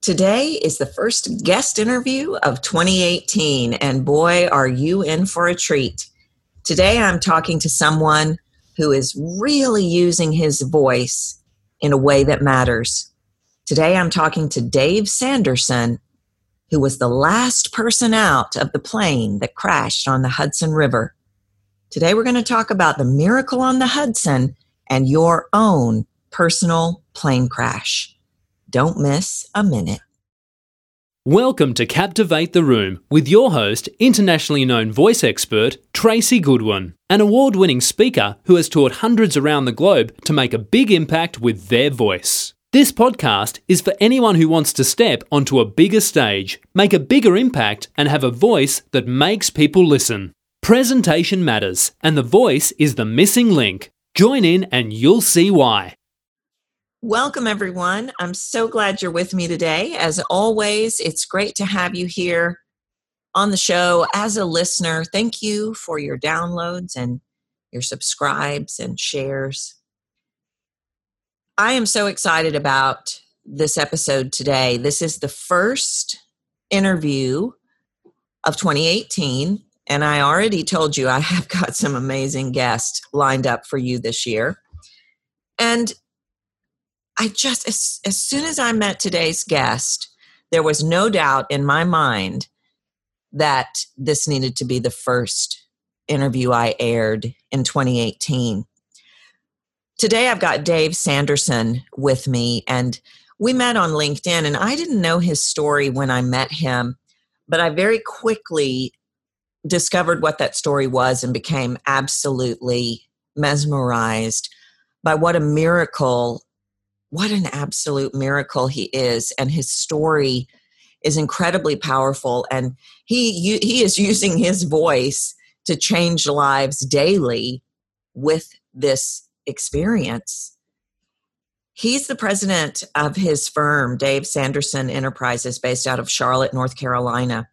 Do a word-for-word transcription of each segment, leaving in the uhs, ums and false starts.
Today is the first guest interview of twenty eighteen, and boy, are you in for a treat. Today I'm talking to someone who is really using his voice in a way that matters. Today I'm talking to Dave Sanderson, who was the last person out of the plane that crashed on the Hudson River. Today we're going to talk about the miracle on the Hudson and your own personal plane crash. Don't miss a minute. Welcome to Captivate the Room with your host, internationally known voice expert, Tracy Goodwin, an award-winning speaker who has taught hundreds around the globe to make a big impact with their voice. This podcast is for anyone who wants to step onto a bigger stage, make a bigger impact, and have a voice that makes people listen. Presentation matters, and the voice is the missing link. Join in and you'll see why. Welcome, everyone. I'm so glad you're with me today. As always, it's great to have you here on the show as a listener. Thank you for your downloads and your subscribes and shares. I am so excited about this episode today. This is the first interview of twenty eighteen, and I already told you I have got some amazing guests lined up for you this year. And I just, as, as soon as I met today's guest, there was no doubt in my mind that this needed to be the first interview I aired in twenty eighteen. Today I've got Dave Sanderson with me, and we met on LinkedIn, and I didn't know his story when I met him, but I very quickly discovered what that story was and became absolutely mesmerized by what a miracle What an absolute miracle he is, and his story is incredibly powerful, and he he is using his voice to change lives daily with this experience. He's the president of his firm, Dave Sanderson Enterprises, based out of Charlotte, North Carolina.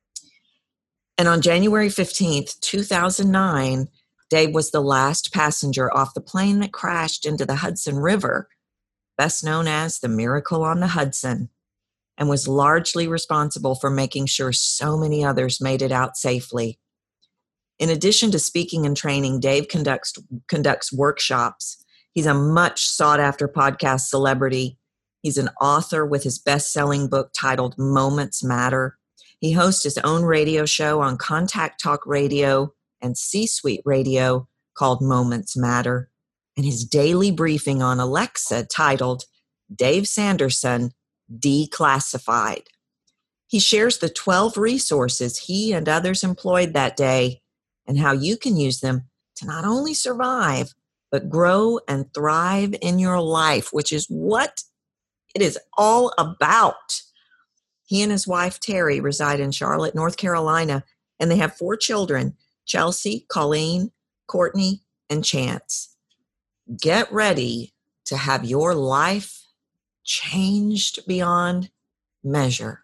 And on January fifteenth, two thousand nine, Dave was the last passenger off the plane that crashed into the Hudson River, best known as the Miracle on the Hudson, and was largely responsible for making sure so many others made it out safely. In addition to speaking and training, Dave conducts, conducts workshops. He's a much sought-after podcast celebrity. He's an author with his best-selling book titled Moments Matter. He hosts his own radio show on Contact Talk Radio and C-Suite Radio called Moments Matter, and his daily briefing on Alexa titled Dave Sanderson Declassified. He shares the twelve resources he and others employed that day and how you can use them to not only survive, but grow and thrive in your life, which is what it is all about. He and his wife, Terry, reside in Charlotte, North Carolina, and they have four children, Chelsea, Colleen, Courtney, and Chance. Get ready to have your life changed beyond measure.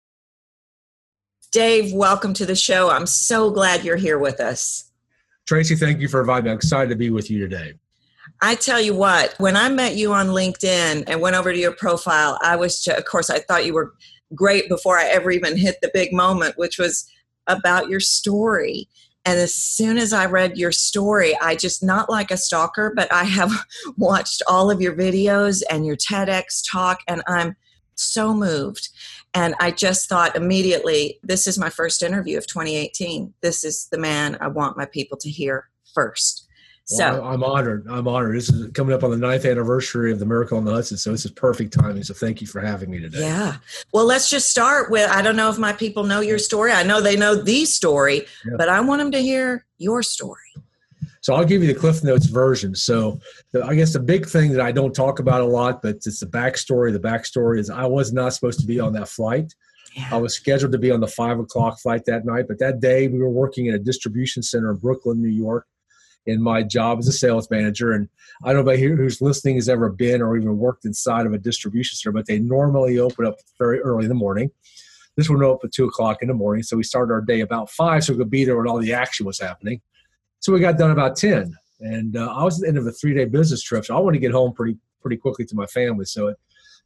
Dave, welcome to the show. I'm so glad you're here with us. Tracy, thank you for inviting me. I'm excited to be with you today. I tell you what, when I met you on LinkedIn and went over to your profile, I was, just, of course, I thought you were great before I ever even hit the big moment, which was about your story. And as soon as I read your story, I just, not like a stalker, but I have watched all of your videos and your TEDx talk, and I'm so moved. And I just thought immediately, this is my first interview of twenty eighteen. This is the man I want my people to hear first. So well, I'm honored. I'm honored. This is coming up on the ninth anniversary of the Miracle on the Hudson, so this is perfect timing. So thank you for having me today. Yeah. Well, let's just start with, I don't know if my people know your story. I know they know the story, yeah. But I want them to hear your story. So I'll give you the Cliff Notes version. So the, I guess the big thing that I don't talk about a lot, but it's the backstory. The backstory is I was not supposed to be on that flight. Yeah. I was scheduled to be on the five o'clock flight that night, but that day we were working in a distribution center in Brooklyn, New York, in my job as a sales manager. And I don't know about who's listening has ever been or even worked inside of a distribution center, but they normally open up very early in the morning. This one opened at two o'clock in the morning. So we started our day about five, so we could be there when all the action was happening. So we got done about ten. And uh, I was at the end of a three-day business trip, so I wanted to get home pretty pretty quickly to my family. So at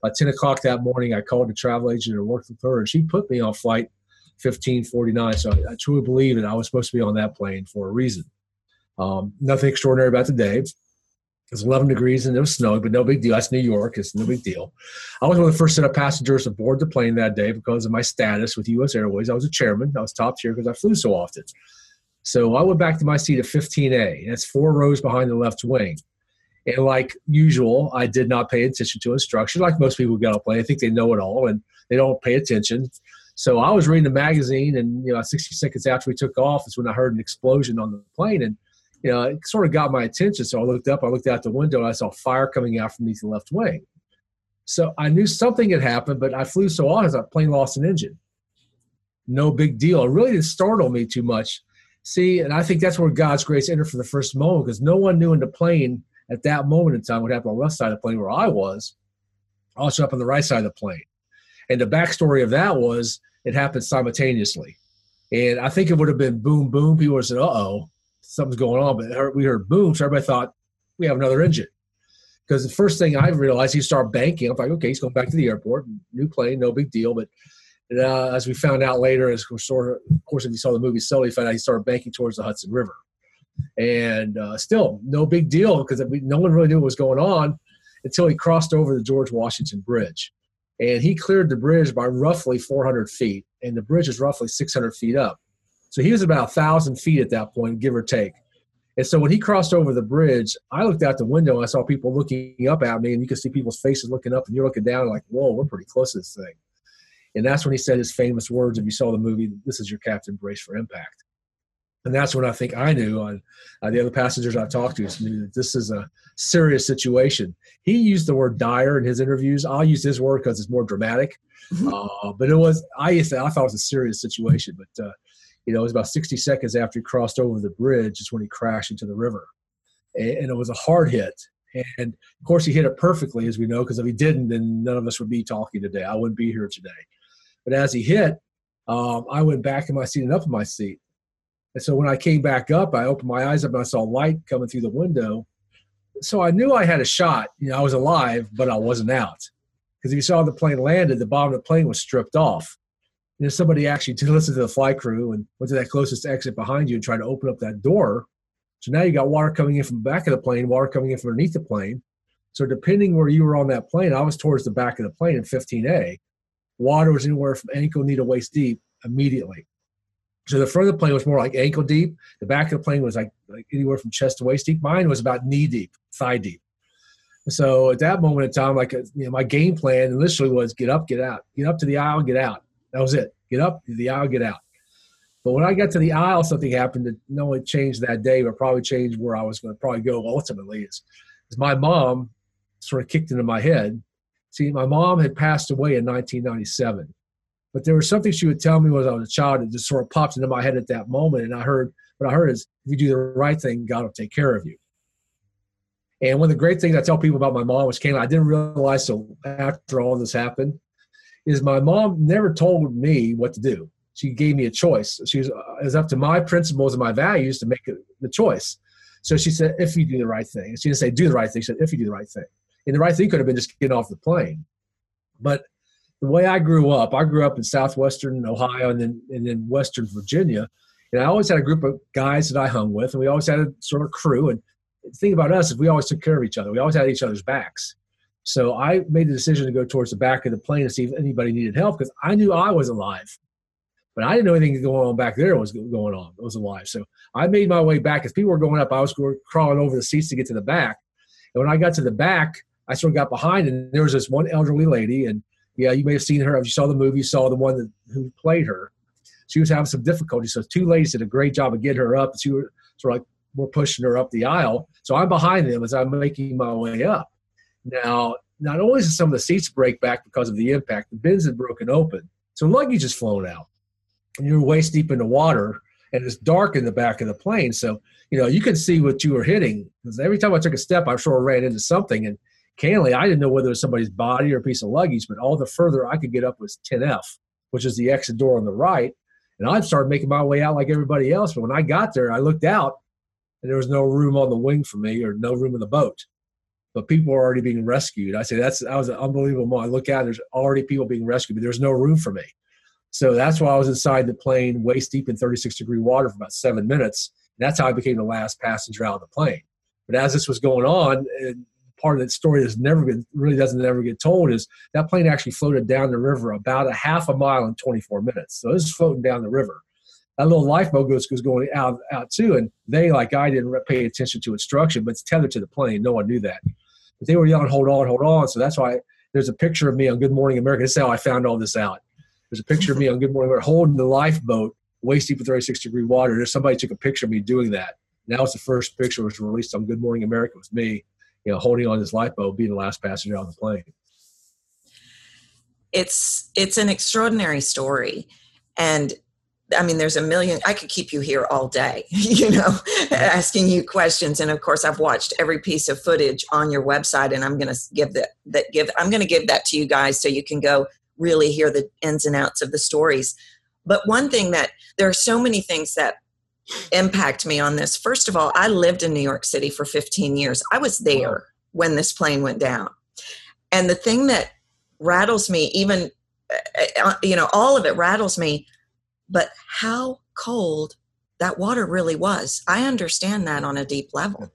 By ten o'clock that morning, I called the travel agent and worked with her, and she put me on flight fifteen forty-nine. So I, I truly believe that I was supposed to be on that plane for a reason. Um, nothing extraordinary about the day. It was eleven degrees and it was snowing, but no big deal. That's New York. It's no big deal. I was one of the first set of passengers aboard the plane that day because of my status with U S Airways. I was a chairman. I was top tier because I flew so often. So I went back to my seat at fifteen A. That's four rows behind the left wing. And like usual, I did not pay attention to instruction. Like most people who get on a plane, I think they know it all and they don't pay attention. So I was reading the magazine, and you know, sixty seconds after we took off is when I heard an explosion on the plane, and you know, it sort of got my attention. So I looked up, I looked out the window, and I saw fire coming out from beneath the left wing. So I knew something had happened, but I flew so often, the plane lost an engine. No big deal. It really didn't startle me too much. See, and I think that's where God's grace entered for the first moment, because no one knew in the plane at that moment in time what happened on the left side of the plane where I was. I was up on the right side of the plane. And the backstory of that was it happened simultaneously. And I think it would have been boom, boom. People would have said, uh-oh, something's going on. But we heard boom, so everybody thought, we have another engine. Because the first thing I realized, he started banking. I'm like, okay, he's going back to the airport. New plane, no big deal. But uh, as we found out later, as sort of, of course, if you saw the movie Sully, you found out he started banking towards the Hudson River. And uh, still, no big deal, because no one really knew what was going on until he crossed over the George Washington Bridge. And he cleared the bridge by roughly four hundred feet, and the bridge is roughly six hundred feet up. So he was about one thousand feet at that point, give or take. And so when he crossed over the bridge, I looked out the window and I saw people looking up at me, and you could see people's faces looking up, and you're looking down like, whoa, we're pretty close to this thing. And that's when he said his famous words, if you saw the movie, this is your captain, brace for impact. And that's when I think I knew, on uh, the other passengers I talked to knew that this is a serious situation. He used the word dire in his interviews. I'll use his word because it's more dramatic. Mm-hmm. Uh, but it was, I used to, I thought it was a serious situation. But, uh, you know, it was about sixty seconds after he crossed over the bridge is when he crashed into the river. And, and it was a hard hit. And, of course, he hit it perfectly, as we know, because if he didn't, then none of us would be talking today. I wouldn't be here today. But as he hit, um, I went back in my seat and up in my seat. And so when I came back up, I opened my eyes up and I saw light coming through the window. So I knew I had a shot. You know, I was alive, but I wasn't out. Because if you saw the plane landed, the bottom of the plane was stripped off. And if somebody actually did listen to the flight crew and went to that closest exit behind you and tried to open up that door, so now you got water coming in from the back of the plane, water coming in from underneath the plane. So depending where you were on that plane, I was towards the back of the plane in fifteen A. Water was anywhere from ankle, knee to waist deep immediately. So the front of the plane was more like ankle deep. The back of the plane was like, like anywhere from chest to waist deep. Mine was about knee deep, thigh deep. So at that moment in time, like, you know, my game plan initially was get up, get out. Get up to the aisle, get out. That was it. Get up to the aisle, get out. But when I got to the aisle, something happened that not only changed that day, but probably changed where I was going to probably go ultimately. Is, is my mom sort of kicked into my head. See, my mom had passed away in nineteen ninety-seven. But there was something she would tell me when I was a child that just sort of popped into my head at that moment. And I heard, what I heard is, if you do the right thing, God will take care of you. And one of the great things I tell people about my mom, which came, I didn't realize so after all this happened, is my mom never told me what to do. She gave me a choice. She was, uh, it was up to my principles and my values to make it, the choice. So she said, if you do the right thing. She didn't say do the right thing. She said, if you do the right thing. And the right thing could have been just getting off the plane. But the way I grew up, I grew up in southwestern Ohio and then and then western Virginia. And I always had a group of guys that I hung with, and we always had a sort of crew. And the thing about us is we always took care of each other. We always had each other's backs. So I made the decision to go towards the back of the plane to see if anybody needed help, because I knew I was alive. But I didn't know anything going on back there was going on. It was alive. So I made my way back. As people were going up, I was crawling over the seats to get to the back. And when I got to the back, I sort of got behind, and there was this one elderly lady, and yeah, you may have seen her. If you saw the movie, you saw the one that, who played her. She was having some difficulty. So two ladies did a great job of getting her up. She was sort of like, we're pushing her up the aisle. So I'm behind them as I'm making my way up. Now, not only did some of the seats break back because of the impact, the bins had broken open. So luggage is flown out. And you're waist deep in the water, and it's dark in the back of the plane. So, you know, you can see what you were hitting. Because every time I took a step, I sort of ran into something. And candidly, I didn't know whether it was somebody's body or a piece of luggage, but all the further I could get up was ten F, which is the exit door on the right. And I started making my way out like everybody else. But when I got there, I looked out, and there was no room on the wing for me or no room in the boat. but people are already being rescued. I say that's that was an unbelievable moment. I look out, there's already people being rescued, but there's no room for me. So that's why I was inside the plane, waist deep in thirty-six degree water for about seven minutes. And that's how I became the last passenger out of the plane. But as this was going on, and part of that story that's never been really doesn't ever get told is that plane actually floated down the river about a half a mile in twenty-four minutes. So this is floating down the river. That little lifeboat goes, goes going out, out too, and they, like I, didn't pay attention to instruction, but it's tethered to the plane. No one knew that. But they were yelling, hold on, hold on. So that's why there's a picture of me on Good Morning America. This is how I found all this out. There's a picture of me on Good Morning America holding the lifeboat, waist deep in thirty-six degree water. There's somebody took a picture of me doing that. And that was the first picture was released on Good Morning America. It was me, you know, holding on this lifeboat, being the last passenger on the plane. It's it's an extraordinary story, and I mean, there's a million. I could keep you here all day, you know, asking you questions. And of course, I've watched every piece of footage on your website, and I'm going to give that that give. I'm going to give that to you guys so you can go really hear the ins and outs of the stories. But one thing that there are so many things that impact me on this. First of all, I lived in New York City for fifteen years. I was there when this plane went down. And the thing that rattles me, even, you know, all of it rattles me, but how cold that water really was. I understand that on a deep level.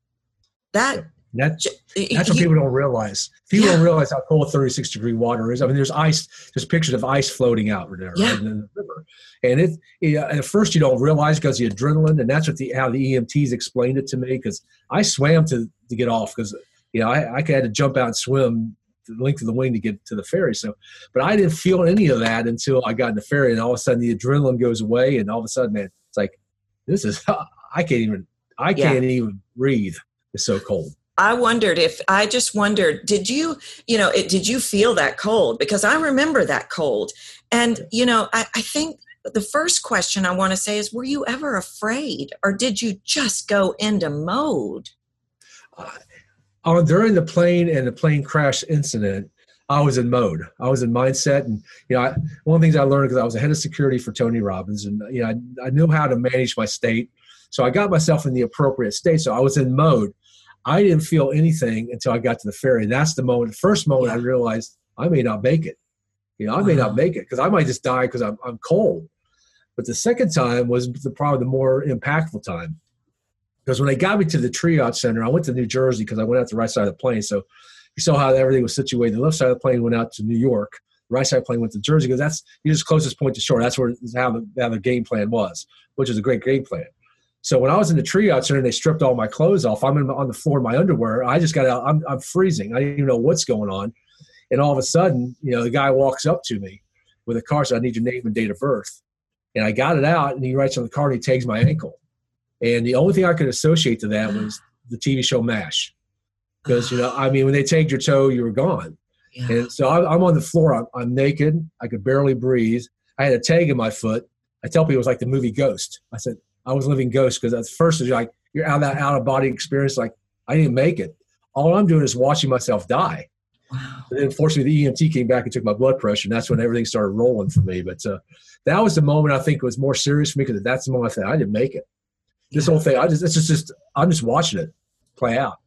That That, that's what people don't realize. People yeah. don't realize how cold thirty-six degree water is. I mean, there's ice, there's pictures of ice floating out there yeah. right, in the river. And it, it, at first you don't realize because the adrenaline, and that's what the how the E M Ts explained it to me, because I swam to, to get off because, you know, I, I had to jump out and swim the length of the wing to get to the ferry. So, but I didn't feel any of that until I got in the ferry, and all of a sudden the adrenaline goes away, and all of a sudden, man, it's like, this is, I can't even, I can't yeah. even breathe. It's so cold. I wondered if, I just wondered, did you, you know, it, did you feel that cold? Because I remember that cold. And, you know, I, I think the first question I want to say is, were you ever afraid, or did you just go into mode? Uh, uh, during the plane and the plane crash incident, I was in mode. I was in mindset. And, you know, I, one of the things I learned, because I was a head of security for Tony Robbins, and, you know, I, I knew how to manage my state. So I got myself in the appropriate state. So I was in mode. I didn't feel anything until I got to the ferry. That's the moment, the first moment yeah. I realized I may not make it. You know, I may wow. not make it because I might just die because I'm, I'm cold. But the second time was the, probably the more impactful time. Because when they got me to the triage center, I went to New Jersey because I went out the right side of the plane. So you saw how everything was situated. The left side of the plane went out to New York. The right side of the plane went to Jersey because that's the closest point to shore. That's where how the, how the game plan was, which is a great game plan. So when I was in the triage center and they stripped all my clothes off, I'm in, on the floor in my underwear. I just got out. I'm, I'm freezing. I didn't even know what's going on. And all of a sudden, you know, the guy walks up to me with a card, said, I need your name and date of birth. And I got it out, and he writes on the card, and he tags my ankle. And the only thing I could associate to that was the T V show MASH. Because, you know, I mean, when they tagged your toe, you were gone. Yeah. And so I, I'm on the floor. I'm, I'm naked. I could barely breathe. I had a tag in my foot. I tell people it was like the movie Ghost. I said, I was living ghost, because at first it's like you're out of that out of body experience. Like, I didn't make it. All I'm doing is watching myself die. Wow. And then unfortunately, the E M T came back and took my blood pressure, and that's when everything started rolling for me. But uh, that was the moment I think was more serious for me, because that's the moment I thought I didn't make it. This yeah. whole thing, I just it's just, just I'm just watching it play out.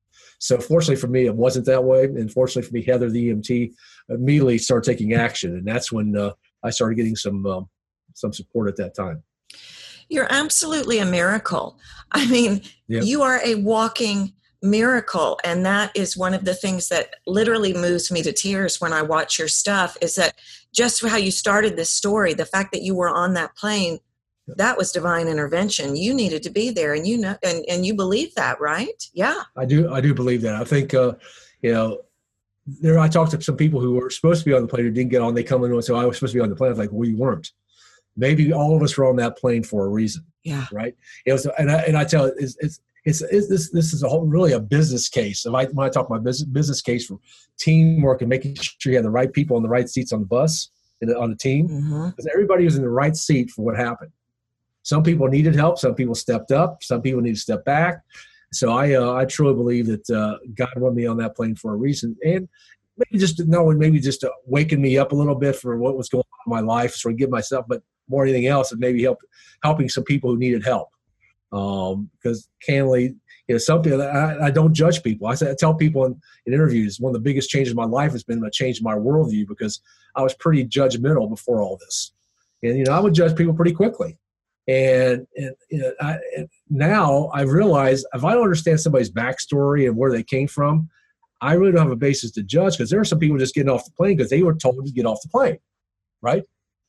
So fortunately for me, it wasn't that way. And fortunately for me, Heather, the E M T, immediately started taking action, and that's when uh, I started getting some um, some support at that time. You're absolutely a miracle. I mean, yep. you are a walking miracle. And that is one of the things that literally moves me to tears when I watch your stuff, is that just how you started this story, the fact that you were on that plane, that was divine intervention. You needed to be there, and you know, and, and you believe that, right? Yeah. I do. I do believe that. I think, uh, you know, there, I talked to some people who were supposed to be on the plane who didn't get on. They come in and say, I was supposed to be on the plane. I was like, well, you weren't. Maybe all of us were on that plane for a reason. Yeah. Right. It was, and I, and I tell it, it's, it's, it's, it's this, this is a whole, really a business case. If I, when I talk about business, business case for teamwork and making sure you have the right people on the right seats on the bus and on the team, mm-hmm. because everybody was in the right seat for what happened. Some people needed help. Some people stepped up. Some people need to step back. So I, uh, I truly believe that uh, God wanted me on that plane for a reason, and maybe just to know, and maybe just to waken me up a little bit for what was going on in my life, so I give myself, but more than anything else, and maybe help helping some people who needed help. Um, because candidly, You know, some people, I, I don't judge people. I, say, I tell people in, in interviews, one of the biggest changes in my life has been a change in my worldview, because I was pretty judgmental before all this. And, you know, I would judge people pretty quickly. And, and, you know, I, and now I realize if I don't understand somebody's backstory and where they came from, I really don't have a basis to judge, because there are some people just getting off the plane because they were told to get off the plane, right?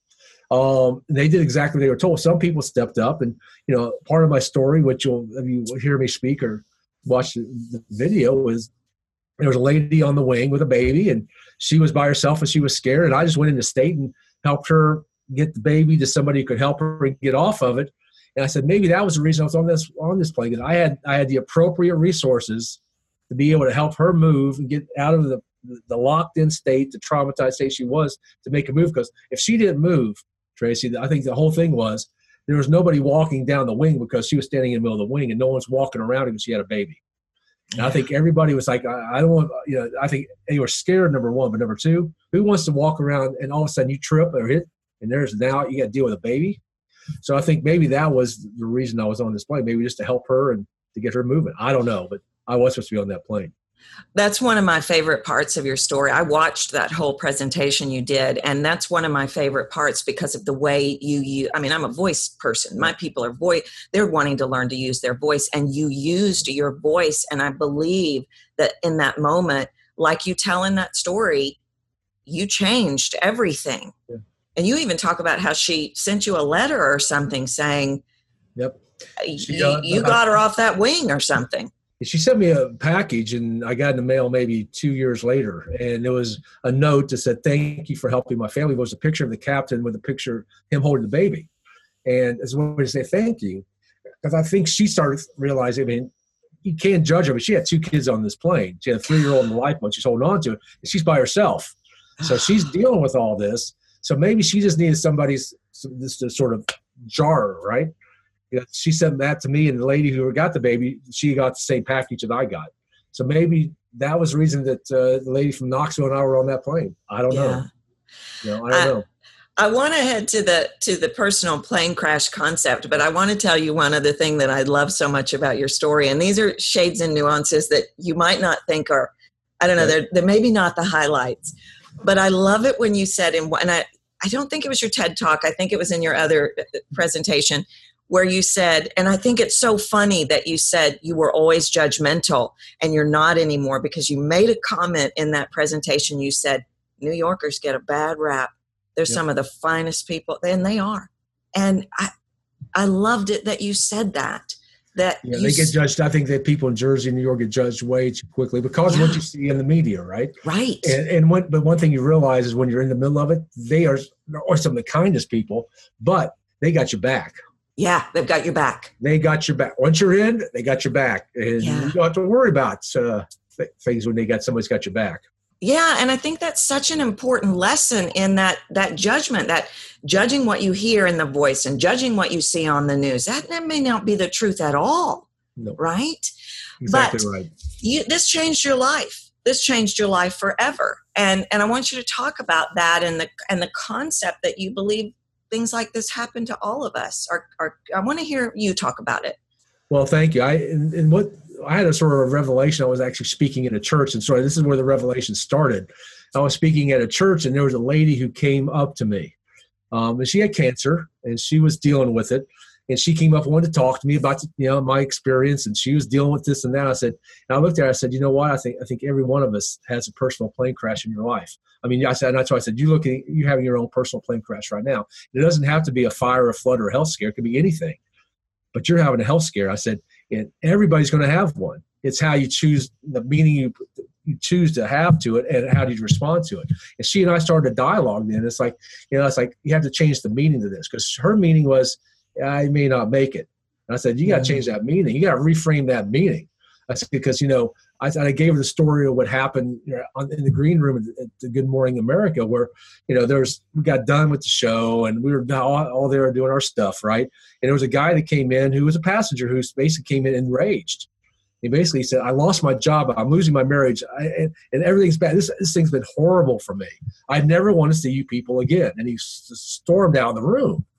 Um, they did exactly what they were told. Some people stepped up, and, you know, part of my story, which you'll, if you hear me speak or watch the, the video, was there was a lady on the wing with a baby, and she was by herself and she was scared. And I just went into state and helped her get the baby to somebody who could help her and get off of it. And I said, maybe that was the reason I was on this, on this plane, because I had, I had the appropriate resources to be able to help her move and get out of the, the locked in state, the traumatized state she was, to make a move. Because if she didn't move, Tracy, I think the whole thing was there was nobody walking down the wing, because she was standing in the middle of the wing, and no one's walking around because she had a baby. And I think everybody was like, I, I don't want, you know, I think they were scared, number one. But number two, who wants to walk around and all of a sudden you trip or hit, and there's now you got to deal with a baby? So I think maybe that was the reason I was on this plane, maybe just to help her and to get her moving. I don't know, but I was supposed to be on that plane. That's one of my favorite parts of your story. I watched that whole presentation you did, and that's one of my favorite parts because of the way you, you I mean, I'm a voice person. My people are voice. They're wanting to learn to use their voice, and you used your voice. And I believe that in that moment, like you tell in that story, you changed everything. Yeah. And you even talk about how she sent you a letter or something saying, yep, she, you, you got her off that wing or something. She sent me a package, and I got in the mail maybe two years later. And there was a note that said, thank you for helping my family. It was a picture of the captain with a picture of him holding the baby. And it's a way to say thank you. Because I think she started realizing, I mean, you can't judge her, but she had two kids on this plane. She had a three-year-old in the lifeboat. She's holding on to it, and she's by herself. So she's dealing with all this. So maybe she just needed somebody's this to sort of jar her, right? You know, she sent that to me, and the lady who got the baby, she got the same package that I got. So maybe that was the reason that uh, the lady from Knoxville and I were on that plane. I don't know. Yeah. You know, I don't I, know. I want to head to the to the personal plane crash concept, but I want to tell you one other thing that I love so much about your story. And these are shades and nuances that you might not think are, I don't know, they're, they're maybe not the highlights. But I love it when you said, in, and I, I don't think it was your TED Talk, I think it was in your other presentation, where you said, and I think it's so funny that you said you were always judgmental and you're not anymore, because you made a comment in that presentation. You said, New Yorkers get a bad rap. They're yeah. some of the finest people, and they are. And I I loved it that you said that. That yeah, you they get judged. I think that people in Jersey and New York get judged way too quickly because yeah. of what you see in the media, right? Right. And, and when, but one thing you realize is when you're in the middle of it, they are, are some of the kindest people, but they got your back. Yeah, they've got your back. They got your back. Once you're in, they got your back. And yeah. you don't have to worry about uh, th- things when they got somebody's got your back. Yeah, and I think that's such an important lesson in that that judgment, that judging what you hear in the voice and judging what you see on the news. That, that may not be the truth at all, no. right? Exactly but right. You, this changed your life. This changed your life forever. And and I want you to talk about that and the and the concept that you believe things like this happen to all of us. Or, or I want to hear you talk about it. Well, thank you. I and, and what I had a sort of a revelation. I was actually speaking in a church, and so this is where the revelation started. I was speaking at a church, and there was a lady who came up to me, um, and she had cancer, and she was dealing with it. And she came up and wanted to talk to me about, you know, my experience, and she was dealing with this and that. I said, and I looked at her, I said, you know what? I think I think every one of us has a personal plane crash in your life. I mean, I said, and that's why I said, you look at you having your own personal plane crash right now. It doesn't have to be a fire, a flood, or a health scare. It could be anything. But you're having a health scare. I said, and everybody's going to have one. It's how you choose the meaning you you choose to have to it, and how do you respond to it. And she and I started a dialogue. Then it's like, you know, it's like you have to change the meaning to this, because her meaning was, I may not make it. And I said, you got to change that meaning. You got to reframe that meaning. I said, because, you know, I, I gave her the story of what happened, you know, on, in the green room at, at the Good Morning America, where, you know, there's, we got done with the show and we were all, all there doing our stuff, right? And there was a guy that came in who was a passenger who basically came in enraged. He basically said, I lost my job. I'm losing my marriage. I, and, and everything's bad. This, this thing's been horrible for me. I never want to see you people again. And he s- stormed out of the room.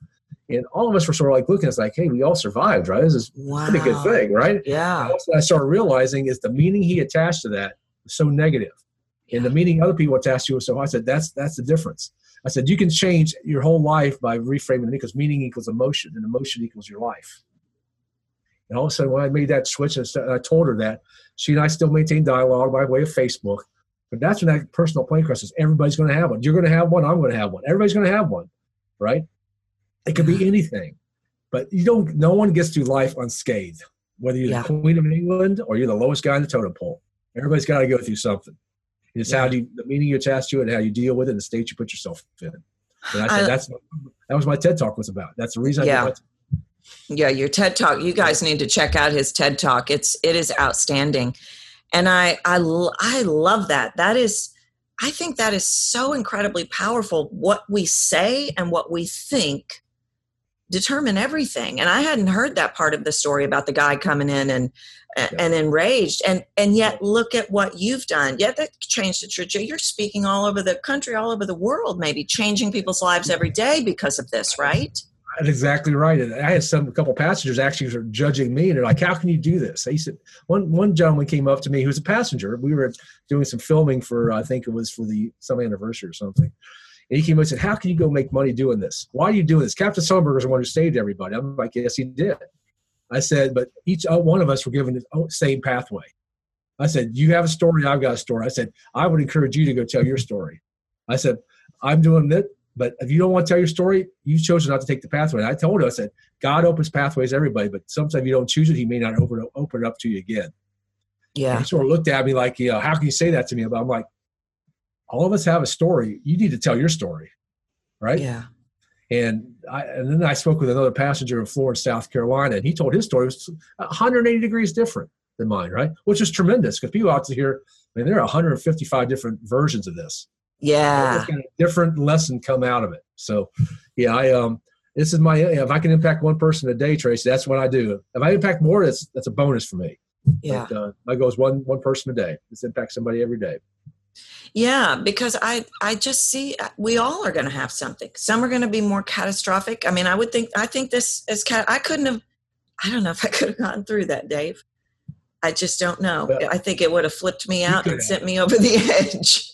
And all of us were sort of like looking at us like, hey, we all survived, right? This is Wow. a pretty good thing, right? Yeah. And what I started realizing is the meaning he attached to that was so negative. And the meaning other people attached to was so, I said, that's that's the difference. I said, you can change your whole life by reframing it because meaning equals emotion and emotion equals your life. And all of a sudden, when I made that switch and I told her that, she and I still maintain dialogue by way of Facebook. But that's when that personal plane crash is everybody's going to have one. You're going to have one. I'm going to have one. Everybody's going to have one, right? It could be anything. But you don't. No one gets through life unscathed, whether you're yeah. the Queen of England or you're the lowest guy in the totem pole. Everybody's got to go through something. It's yeah. how do you, the meaning you attach to it and how you deal with it and the state you put yourself in. And I said, I, that's that was my TED Talk was about. That's the reason yeah. I did my Yeah, your TED Talk. You guys need to check out his TED Talk. It's it is outstanding. And I I I love that. That is I think that is so incredibly powerful. What we say and what we think determine everything. And I hadn't heard that part of the story about the guy coming in and yeah. and enraged. And and yet look at what you've done. Yeah, that changed the trajectory. You're speaking all over the country, all over the world, maybe changing people's lives every day because of this, right? That's exactly right. And I had some a couple of passengers actually were judging me, and they're like, "How can you do this?" He said, "One one gentleman came up to me who was a passenger. We were doing some filming for I think it was for the some anniversary or something." And he came up and said, "How can you go make money doing this? Why are you doing this?" Captain Sullenberger is the one who saved everybody. I'm like, "Yes, he did." I said, "But each uh, one of us were given the same pathway." I said, "You have a story. I've got a story." I said, "I would encourage you to go tell your story." I said, "I'm doing it. But if you don't want to tell your story, you've chosen not to take the pathway." And I told her, I said, God opens pathways to everybody, but sometimes if you don't choose it, he may not open, open it up to you again. Yeah. And he sort of looked at me like, you know, how can you say that to me? But I'm like, all of us have a story. You need to tell your story, right? Yeah. And I, and then I spoke with another passenger in Florence, South Carolina, and he told his story. It was one hundred eighty degrees different than mine, right? Which is tremendous because people out to hear, I mean, there are one hundred fifty-five different versions of this. Yeah. A different lesson come out of it. So, yeah, I um, this is my if I can impact one person a day, Tracy, that's what I do. If I impact more, that's that's a bonus for me. Yeah. But, uh, my goal is one one person a day. Let's impact somebody every day. Yeah, because I I just see we all are going to have something. Some are going to be more catastrophic. I mean, I would think I think this is cat. I couldn't have. I don't know if I could have gotten through that, Dave. I just don't know. Well, I think it would have flipped me out and sent me over the edge.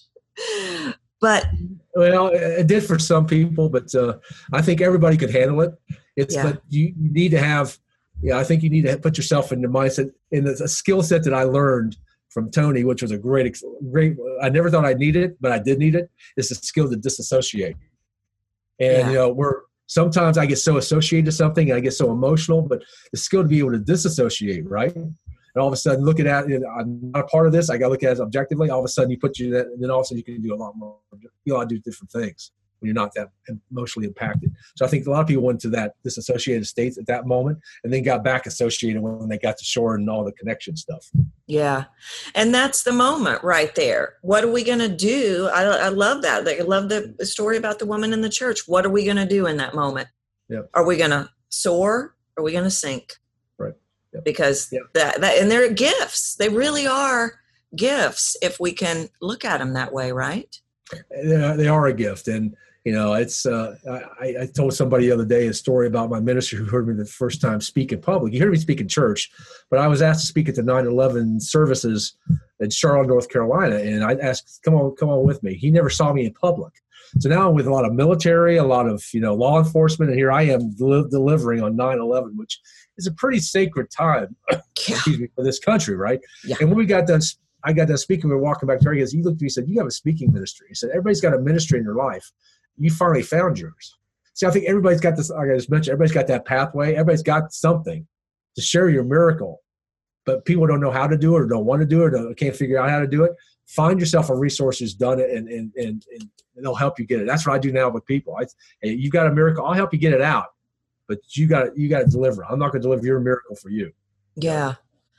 But well, it did for some people, but uh, I think everybody could handle it. It's yeah. but you, you need to have, yeah, I think you need to put yourself in the mindset. And it's a skill set that I learned from Tony, which was a great, great. I never thought I'd need it, but I did need it. It's a skill to disassociate. And yeah. you know, we're sometimes I get so associated to something, and I get so emotional, but the skill to be able to disassociate, right? And all of a sudden, looking at it, I'm not a part of this. I got to look at it objectively. All of a sudden, you put you in that, and then all of a sudden, you can do a lot more. You ought to do different things when you're not that emotionally impacted. So I think a lot of people went to that disassociated state at that moment, and then got back associated when they got to shore and all the connection stuff. Yeah, and that's the moment right there. What are we going to do? I, I love that. I love the story about the woman in the church. What are we going to do in that moment? Yep. Are we going to soar? Or are we going to sink? Yep. Because yep. that, that, and they're gifts. They really are gifts if we can look at them that way, right? They are a gift. And, you know, it's, uh, I, I told somebody the other day a story about my minister who heard me the first time speak in public. He heard me speak in church, but I was asked to speak at the nine eleven services in Charlotte, North Carolina. And I asked, come on, come on with me. He never saw me in public. So now with a lot of military, a lot of, you know, law enforcement, and here I am del- delivering on nine eleven, which is a pretty sacred time yeah. excuse me, for this country, right? Yeah. And when we got done, I got done speaking, we were walking back to her, he goes, he looked at me and said, you have a speaking ministry. He said, everybody's got a ministry in their life. You finally found yours. See, I think everybody's got this, like I just mentioned, everybody's got that pathway. Everybody's got something to share your miracle, but people don't know how to do it or don't want to do it or can't figure out how to do it. Find yourself a resource who's done it, and, and, and, and they'll help you get it. That's what I do now with people. I, hey, you've got a miracle. I'll help you get it out, but you got you got to deliver. I'm not going to deliver your miracle for you. Yeah.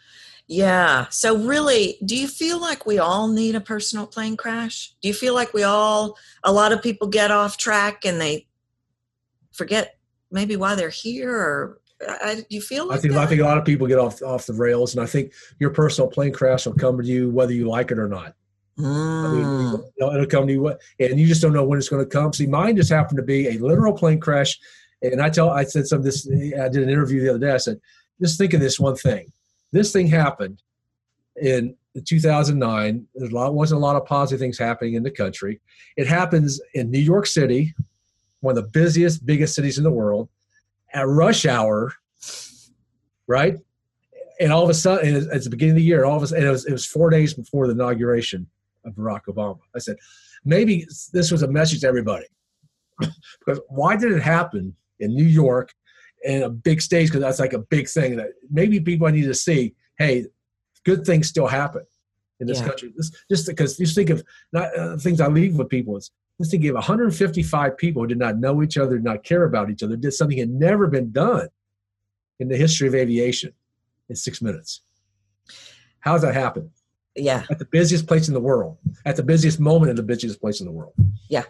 Yeah. So really, do you feel like we all need a personal plane crash? Do you feel like we all, a lot of people get off track and they forget maybe why they're here, or I, do you feel like I think that? I think a lot of people get off off the rails, and I think your personal plane crash will come to you whether you like it or not. Mm. I mean, it'll come to you, and you just don't know when it's going to come. See, mine just happened to be a literal plane crash And I tell, I said some of this, I did an interview the other day. I said, just think of this one thing. This thing happened in two thousand nine. There wasn't a lot of positive things happening in the country. It happens in New York City, one of the busiest, biggest cities in the world, at rush hour, right? And all of a sudden, and it's the beginning of the year, all of a sudden, and it was, it was four days before the inauguration of Barack Obama. I said, maybe this was a message to everybody. Because why did it happen in New York and a big stage? Because that's like a big thing that maybe people need to see, hey, good things still happen in this yeah. country. This, just because you think of not, uh, things I leave with people is just think of one hundred fifty-five people who did not know each other, did not care about each other, did something that had never been done in the history of aviation in six minutes. How does that happen? Yeah. At the busiest place in the world, at the busiest moment in the busiest place in the world. Yeah.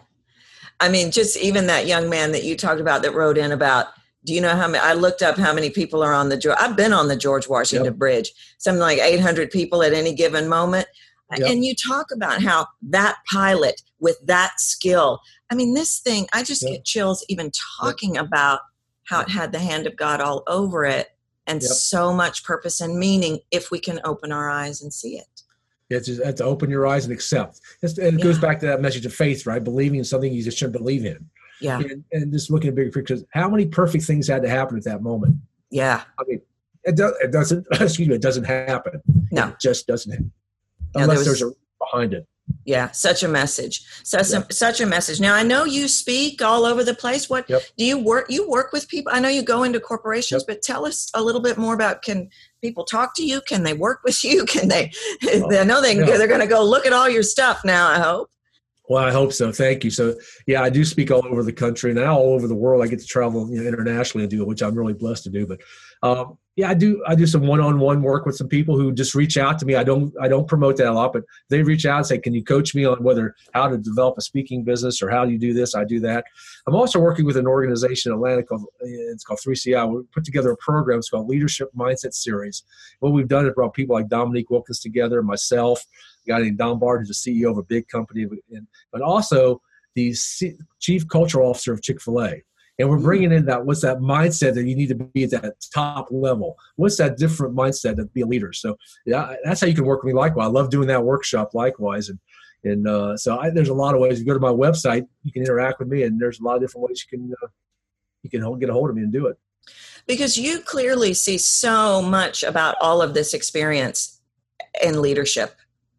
I mean, just even that young man that you talked about that wrote in about, do you know how many, I looked up how many people are on the, I've been on the George Washington yep. Bridge, something like eight hundred people at any given moment. Yep. And you talk about how that pilot with that skill, I mean, this thing, I just yep. get chills even talking yep. about how yep. it had the hand of God all over it and yep. so much purpose and meaning if we can open our eyes and see it. It's just have to open your eyes and accept. It's, and it yeah. goes back to that message of faith, right? Believing in something you just shouldn't believe in. Yeah. And, and just looking at bigger pictures. How many perfect things had to happen at that moment? Yeah. I mean, it, does, it doesn't, excuse me, it doesn't happen. No. It just doesn't happen. No, Unless there was, there's a behind it. Yeah. Such a message. Such, yeah. a, such a message. Now, I know you speak all over the place. What yep. do you work? You work with people. I know you go into corporations, yep. but tell us a little bit more about, can people talk to you? Can they work with you? Can they, oh, I know they can, yeah. they're going to go look at all your stuff now, I hope. Well, I hope so. Thank you. So, yeah, I do speak all over the country and now all over the world. I get to travel, you know, internationally and do it, which I'm really blessed to do. But um, yeah, I do. I do some one-on-one work with some people who just reach out to me. I don't. I don't promote that a lot, but they reach out and say, "Can you coach me on whether how to develop a speaking business or how do you do this?" I do that. I'm also working with an organization in Atlanta called it's called three C I. We put together a program. It's called Leadership Mindset Series. What we've done is brought people like Dominique Wilkins together, myself, a guy named Don Bard, who's the C E O of a big company, but also the Chief Cultural Officer of Chick-fil-A. And we're bringing in that, what's that mindset that you need to be at that top level? What's that different mindset to be a leader? So yeah, that's how you can work with me likewise. I love doing that workshop likewise. And and uh, so I, there's a lot of ways. You go to my website, you can interact with me, and there's a lot of different ways you can uh, you can hold, get a hold of me and do it. Because you clearly see so much about all of this experience in leadership.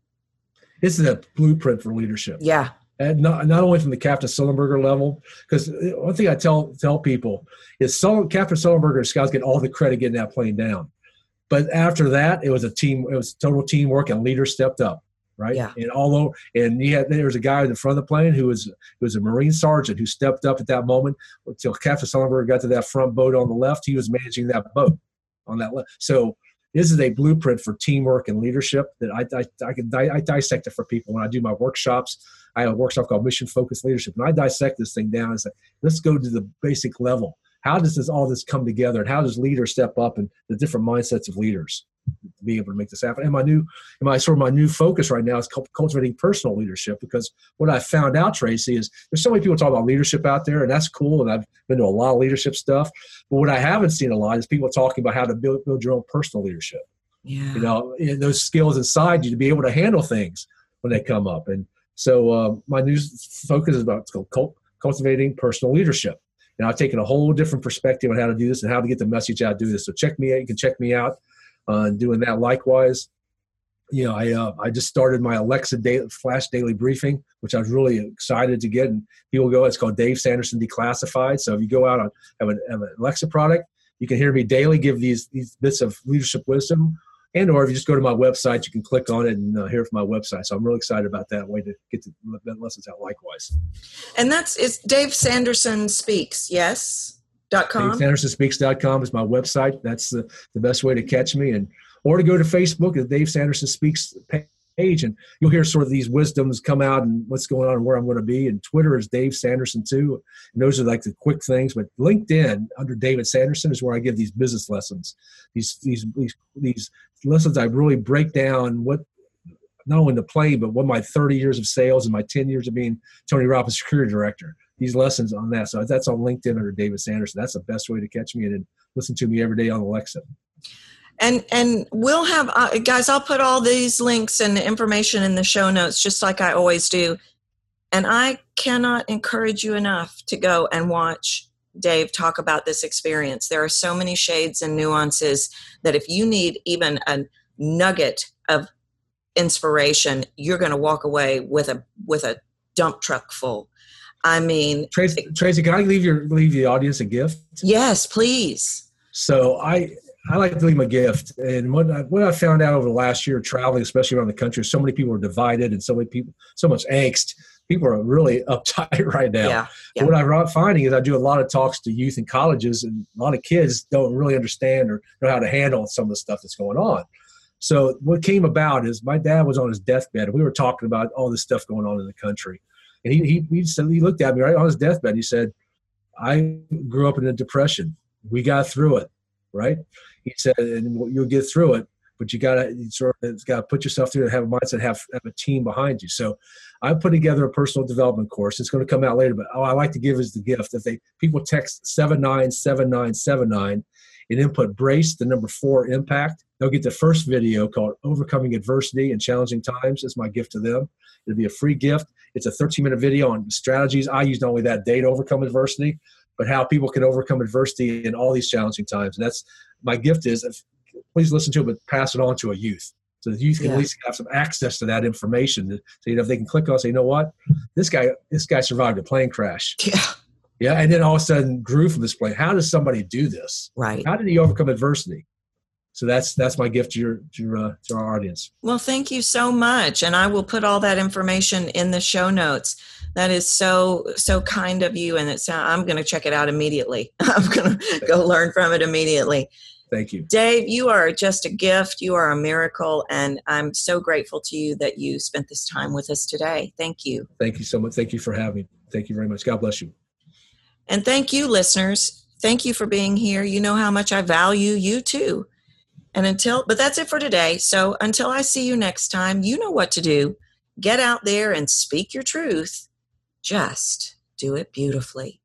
This is a blueprint for leadership. Yeah. And not, not only from the Captain Sullenberger level, because one thing I tell tell people is Sullen, Captain Sullenberger and Scouts get all the credit getting that plane down. But after that, it was a team, it was total teamwork, and leaders stepped up, right? Yeah. And all over, and he had, there was a guy in the front of the plane who was who was a Marine sergeant who stepped up at that moment until Captain Sullenberger got to that front boat on the left. He was managing that boat on that left. So this is a blueprint for teamwork and leadership that I I, I can I dissect it for people when I do my workshops. I have a workshop called Mission Focused Leadership, and I dissect this thing down and say, let's go to the basic level. How does this all this come together, and how does leaders step up and the different mindsets of leaders to be able to make this happen? And my new, and my sort of my new focus right now is cultivating personal leadership, because what I found out, Tracy, is there's so many people talk about leadership out there, and that's cool, and I've been to a lot of leadership stuff. But what I haven't seen a lot is people talking about how to build, build your own personal leadership. Yeah. You know, those skills inside you to be able to handle things when they come up. And so uh, my new focus is about cult- cultivating personal leadership. And I've taken a whole different perspective on how to do this and how to get the message out, do this. So check me out. You can check me out on uh, doing that likewise. You know, I uh, I just started my Alexa daily, Flash Daily Briefing, which I was really excited to get. And people go, it's called Dave Sanderson Declassified. So if you go out and have an, have an Alexa product, you can hear me daily give these these bits of leadership wisdom. And or if you just go to my website, you can click on it and uh, hear it from my website. So I'm really excited about that way to get the lessons out likewise. And that's it's Dave Sanderson Speaks, yes? Dot com. Dave Sanderson Speaks dot com is my website. That's the, the best way to catch me. And or to go to Facebook, the Dave Sanderson Speaks page, and you'll hear sort of these wisdoms come out and what's going on and where I'm going to be. And Twitter is Dave Sanderson too. And those are like the quick things. But LinkedIn under David Sanderson is where I give these business lessons. These these these, these lessons I really break down what not only the plane, but what my thirty years of sales and my ten years of being Tony Robbins security director. these lessons on that. So that's on LinkedIn under David Sanderson. That's the best way to catch me, and then listen to me every day on Alexa. And and we'll have, uh, guys, I'll put all these links and information in the show notes, just like I always do. And I cannot encourage you enough to go and watch Dave talk about this experience. There are so many shades and nuances that if you need even a nugget of inspiration, you're going to walk away with a with a dump truck full. I mean, Tracy, Tracy, can I leave your leave the audience a gift? Yes, please. So I I like to leave them a gift, and what I, what I found out over the last year traveling, especially around the country, so many people are divided, and so many people, so much angst. People are really uptight right now. Yeah, yeah. What I'm finding is I do a lot of talks to youth in colleges, and a lot of kids don't really understand or know how to handle some of the stuff that's going on. So what came about is my dad was on his deathbed, and we were talking about all this stuff going on in the country. And he he he, said, he looked at me right on his deathbed. He said, "I grew up in a depression. We got through it, right?" He said, "And you'll get through it, but you got to sort of got to put yourself through it, have a mindset, have have a team behind you." So I put together a personal development course. It's going to come out later, but all I like to give is the gift that they people text seven nine seven nine seven nine and input brace the number four impact. They'll get the first video called Overcoming Adversity in Challenging Times. It's my gift to them. It'll be a free gift. It's a thirteen minute video on strategies I use not only that day to overcome adversity, but how people can overcome adversity in all these challenging times. And that's my gift is, if, please listen to it, but pass it on to a youth. So the youth can yeah. at least have some access to that information. So, you know, if they can click on, say, you know what, this guy, this guy survived a plane crash. Yeah. Yeah. And then all of a sudden grew from this plane. How does somebody do this? Right. How did he overcome adversity? So that's that's my gift to your to, your, uh, to our audience. Well, thank you so much, and I will put all that information in the show notes. That is so so kind of you, and it's I'm going to check it out immediately. I'm going to go learn from it immediately. Thank you, Dave. You are just a gift. You are a miracle, and I'm so grateful to you that you spent this time with us today. Thank you. Thank you so much. Thank you for having me. Thank you very much. God bless you. And thank you, listeners. Thank you for being here. You know how much I value you too. And until, but that's it for today. So until I see you next time, you know what to do. Get out there and speak your truth. Just do it beautifully.